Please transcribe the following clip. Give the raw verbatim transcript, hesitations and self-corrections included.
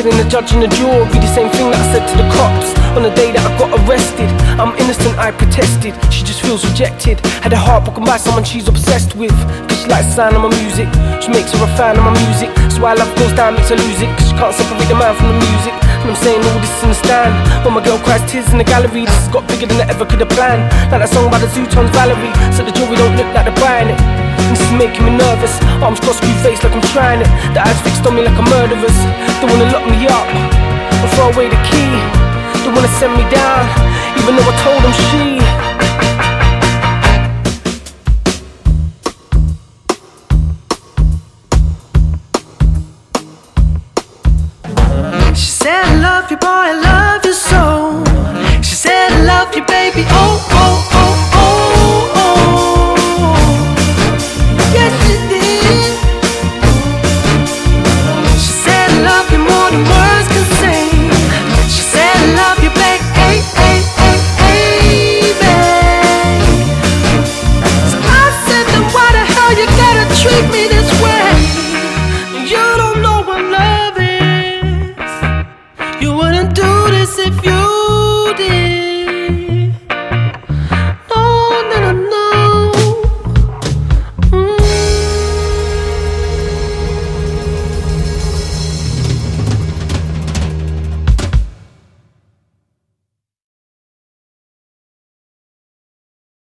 telling the judge and the jury the same thing that I said to the cops on the day that I got arrested. I'm innocent, I protested. She just feels rejected. Had her heart broken by someone she's obsessed with. Cause she likes the sound of my music. She makes her a fan of my music. So why love goes down makes her lose it. Cause she can't separate the man from the music. And I'm saying all this in the stand. When my girl cries tears in the gallery. This has got bigger than I ever could have planned. Like that song by the Zootons, Valerie. So the jury don't look like they're buying it. And this is making me nervous. Arms crossed, screw face like I'm trying it. The eyes fixed on me like a murderer's. They wanna lock me up and throw away the key. They wanna send me down, even though I told them she. She said I love you boy, I love you so. She said I love you baby, oh